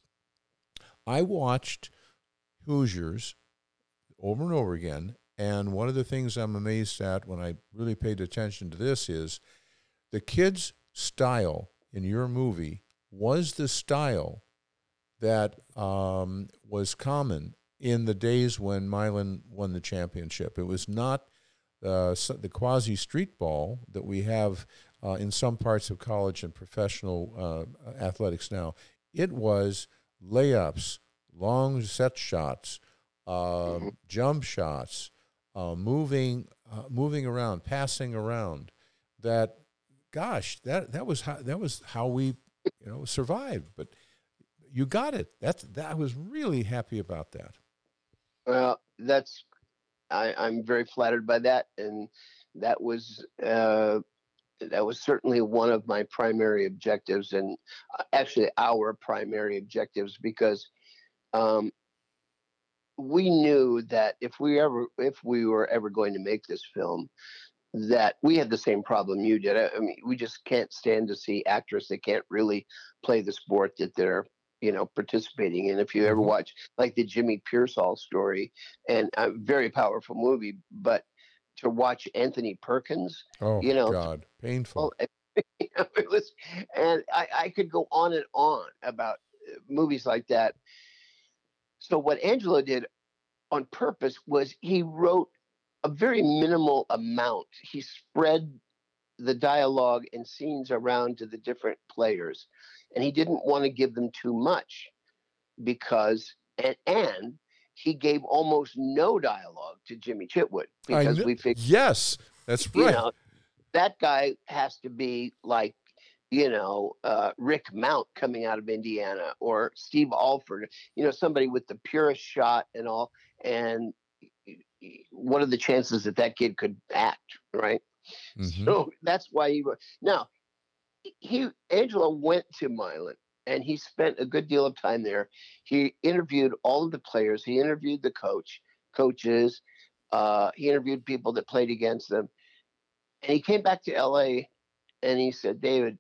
I watched Hoosiers over and over again. And one of the things I'm amazed at when I really paid attention to this is the kids' style in your movie was the style that um, was common in the days when Milan won the championship. It was not uh, the quasi-street ball that we have uh, in some parts of college and professional uh, athletics now. It was layups, long set shots, uh, jump shots, Uh, moving, uh, moving around, passing around. That, gosh, that that was how that was how we, you know, survived. But you got it. That's that. I was really happy about that. Well, that's I, I'm very flattered by that, and that was uh, that was certainly one of my primary objectives, and uh, actually our primary objectives, because um, we knew that if we ever if we were ever going to make this film, that we had the same problem you did. I, I mean, we just can't stand to see actors that can't really play the sport that they're, you know, participating in. If you ever watch like the Jimmy Pearsall story, and a very powerful movie, but to watch Anthony Perkins, Oh, you know, God, painful. well, you know, it was, and I, I could go on and on about movies like that. So what Angelo did on purpose was he wrote a very minimal amount. He spread the dialogue and scenes around to the different players, and he didn't want to give them too much because and, and he gave almost no dialogue to Jimmy Chitwood because we figured, yes, that's right. You know, that guy has to be like, you know, uh, Rick Mount coming out of Indiana, or Steve Alford, you know, somebody with the purest shot and all. And what are the chances that that kid could act, right? Mm-hmm. So that's why he now he Angelo went to Milan and he spent a good deal of time there. He interviewed all of the players. He interviewed the coach, coaches. Uh, he interviewed people that played against them, and he came back to L A and he said, "David,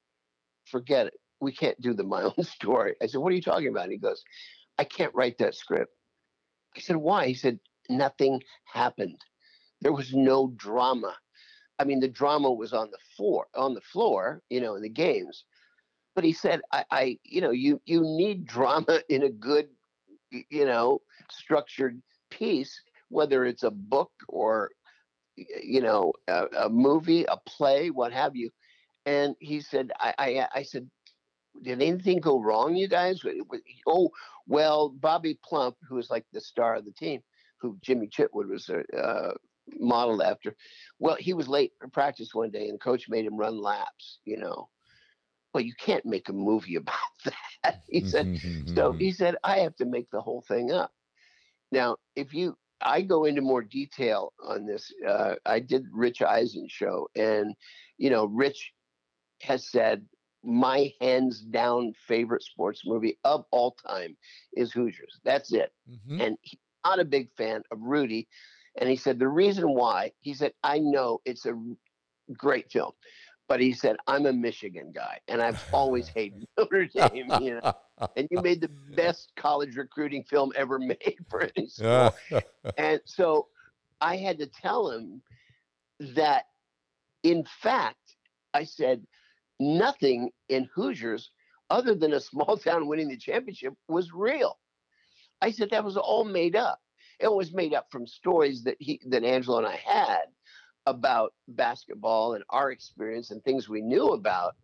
forget it. We can't do the Milan story." I said, "What are you talking about?" And he goes, "I can't write that script." I said, "Why?" He said, "Nothing happened. There was no drama. I mean, the drama was on the floor, on the floor, you know, in the games." But he said, I, I you know, you you need drama in a good, you know, structured piece, whether it's a book or, you know, a, a movie, a play, what have you. And he said, I, I, I said, "Did anything go wrong, you guys?" Oh, well, Bobby Plump, who was like the star of the team, who Jimmy Chitwood was uh, modeled after. Well, he was late for practice one day, and the coach made him run laps. You know, well, you can't make a movie about that. He said. So he said, "I have to make the whole thing up." Now, if you, I go into more detail on this. Uh, I did Rich Eisen show, and you know, Rich has said, my hands down favorite sports movie of all time is Hoosiers. That's it. Mm-hmm. And he's not a big fan of Rudy. And he said, the reason why, he said, I know it's a great film, but he said, I'm a Michigan guy and I've always hated Notre Dame, you know, and you made the best college recruiting film ever made for any school. And so I had to tell him that, in fact, I said, nothing in Hoosiers other than a small town winning the championship was real. I said that was all made up. It was made up from stories that he, that Angelo and I had about basketball and our experience and things we knew about.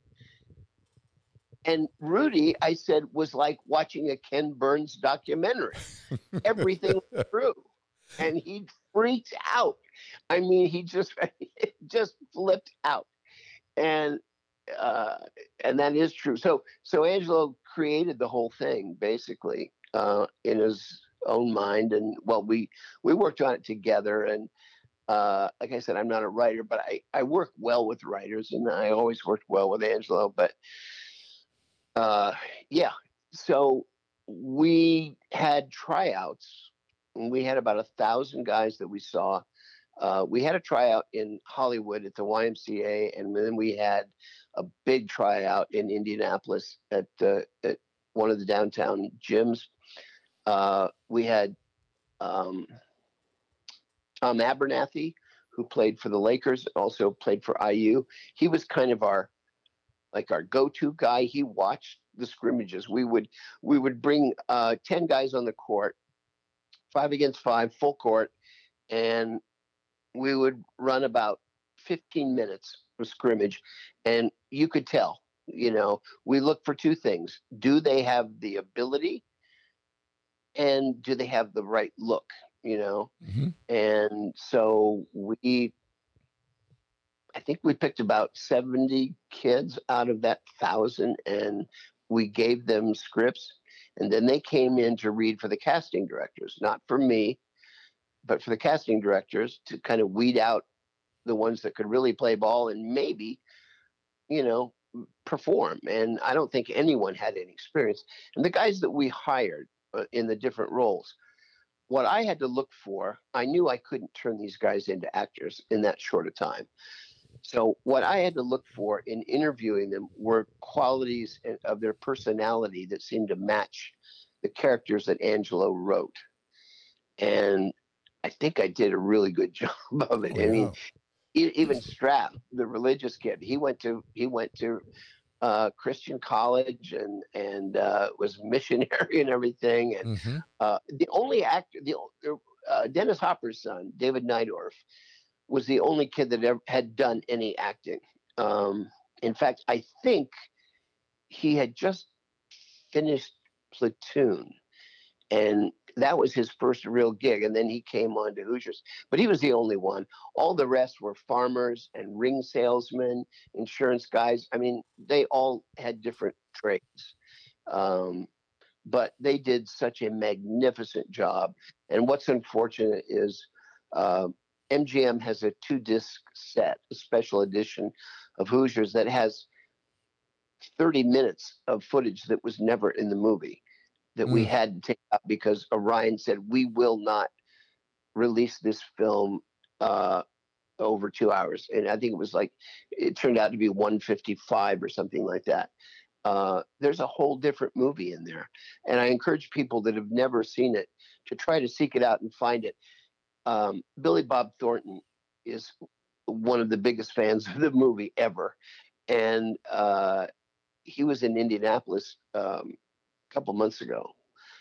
And Rudy, I said, was like watching a Ken Burns documentary. Everything was true. And he freaked out. I mean, he just, just flipped out. And uh, and that is true. So, so Angelo created the whole thing basically uh, in his own mind, and well, we we worked on it together. And uh, like I said, I'm not a writer, but I I work well with writers, and I always worked well with Angelo. But uh, yeah, so we had tryouts. And we had about a thousand guys that we saw. Uh, we had a tryout in Hollywood at the Y M C A, and then we had a big tryout in Indianapolis at, uh, at one of the downtown gyms. Uh, we had um, Tom Abernathy, who played for the Lakers, also played for I U. He was kind of our like our go-to guy. He watched the scrimmages. We would we would bring uh, ten guys on the court, five against five, full court, and we would run about fifteen minutes of scrimmage, and you could tell, you know, we look for two things. Do they have the ability, and do they have the right look, you know? Mm-hmm. And so we, I think we picked about seventy kids out of that thousand, and we gave them scripts, and then they came in to read for the casting directors, not for me, but for the casting directors, to kind of weed out the ones that could really play ball and maybe, you know, perform. And I don't think anyone had any experience. And the guys that we hired uh, in the different roles, what I had to look for, I knew I couldn't turn these guys into actors in that short a time. So what I had to look for in interviewing them were qualities of their personality that seemed to match the characters that Angelo wrote. And I think I did a really good job of it. Oh, I yeah. mean, even Strap, the religious kid, he went to he went to uh, Christian college and and uh, was missionary and everything. And Mm-hmm. uh, the only actor, the uh, Dennis Hopper's son, David Neidorf, was the only kid that ever had done any acting. Um, in fact, I think he had just finished Platoon, and that was his first real gig. And then he came on to Hoosiers, but he was the only one. All the rest were farmers and ring salesmen, insurance guys. I mean, they all had different trades, um, but they did such a magnificent job. And what's unfortunate is uh, M G M has a two disc set, a special edition of Hoosiers that has thirty minutes of footage that was never in the movie, that we had to take out because Orion said, we will not release this film uh, over two hours. And I think it was like, it turned out to be one fifty-five or something like that. Uh, there's a whole different movie in there. And I encourage people that have never seen it to try to seek it out and find it. Um, Billy Bob Thornton is one of the biggest fans of the movie ever. And uh, he was in Indianapolis um, couple months ago,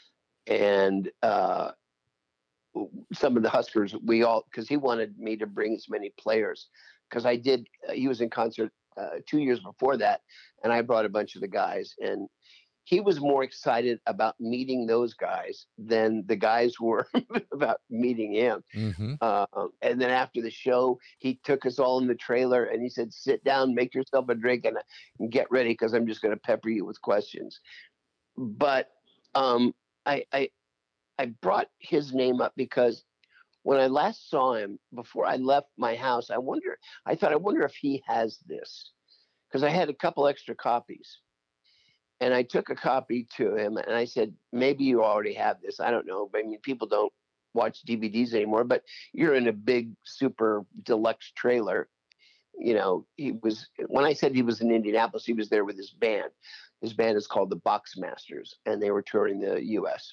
and uh, some of the Huskers, we all, because he wanted me to bring as many players, because I did. Uh, he was in concert uh, two years before that, and I brought a bunch of the guys, and he was more excited about meeting those guys than the guys were about meeting him. Mm-hmm. Uh, and then after the show, he took us all in the trailer and he said, "Sit down, make yourself a drink, and, and get ready, because I'm just going to pepper you with questions." But um, I, I I brought his name up because when I last saw him, before I left my house, I wonder I thought I wonder if he has this, because I had a couple extra copies, and I took a copy to him and I said, maybe you already have this. I don't know. I mean, people don't watch D V Ds anymore, but you're in a big, super deluxe trailer. You know, he was, when I said he was in Indianapolis, he was there with his band. His band is called the Boxmasters, and they were touring the U S.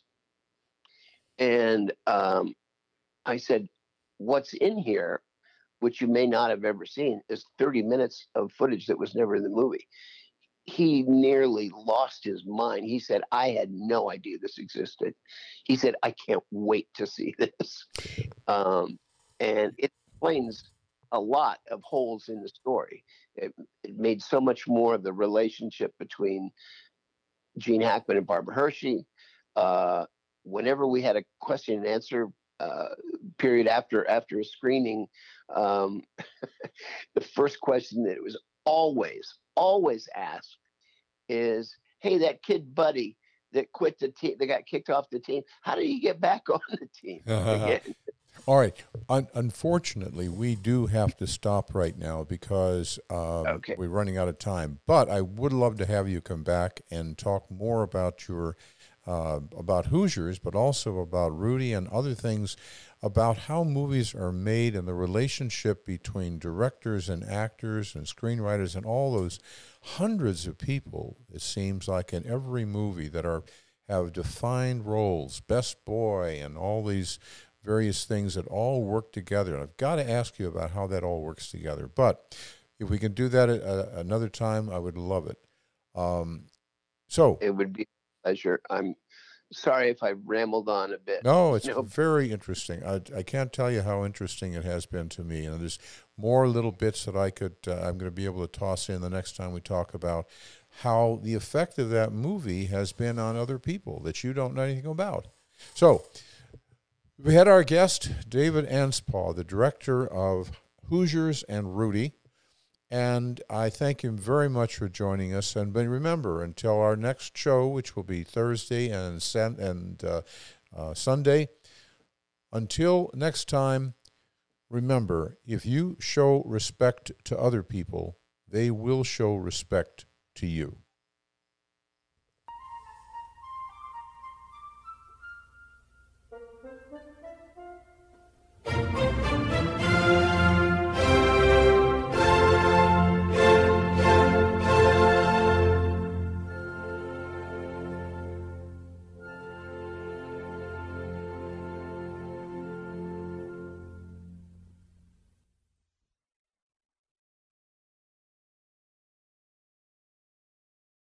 And um, I said, what's in here, which you may not have ever seen, is thirty minutes of footage that was never in the movie. He nearly lost his mind. He said, I had no idea this existed. He said, I can't wait to see this. Um, and it explains a lot of holes in the story. It, it made so much more of the relationship between Gene Hackman and Barbara Hershey. Uh, whenever we had a question and answer uh, period after after a screening, um, the first question that it was always always ask is, hey, that kid Buddy that quit the team, that got kicked off the team, how do you get back on the team again? All right. Un- unfortunately, we do have to stop right now because um, Okay. we're running out of time. But I would love to have you come back and talk more about your uh, about Hoosiers, but also about Rudy and other things about how movies are made and the relationship between directors and actors and screenwriters and all those hundreds of people, it seems like, in every movie that are have defined roles, best boy and all these various things that all work together. And I've got to ask you about how that all works together. But if we can do that at a, another time, I would love it. Um, so It would be a pleasure. I'm sorry if I rambled on a bit. no, it's You know, very interesting. I, I can't tell you how interesting it has been to me. And there's more little bits that I could, uh, I'm going to be able to toss in the next time we talk about how the effect of that movie has been on other people that you don't know anything about. So we had our guest, David Anspaugh, the director of Hoosiers and Rudy. And I thank him very much for joining us. And but remember, until our next show, which will be Thursday and san- and uh, uh, Sunday, until next time, remember, if you show respect to other people, they will show respect to you.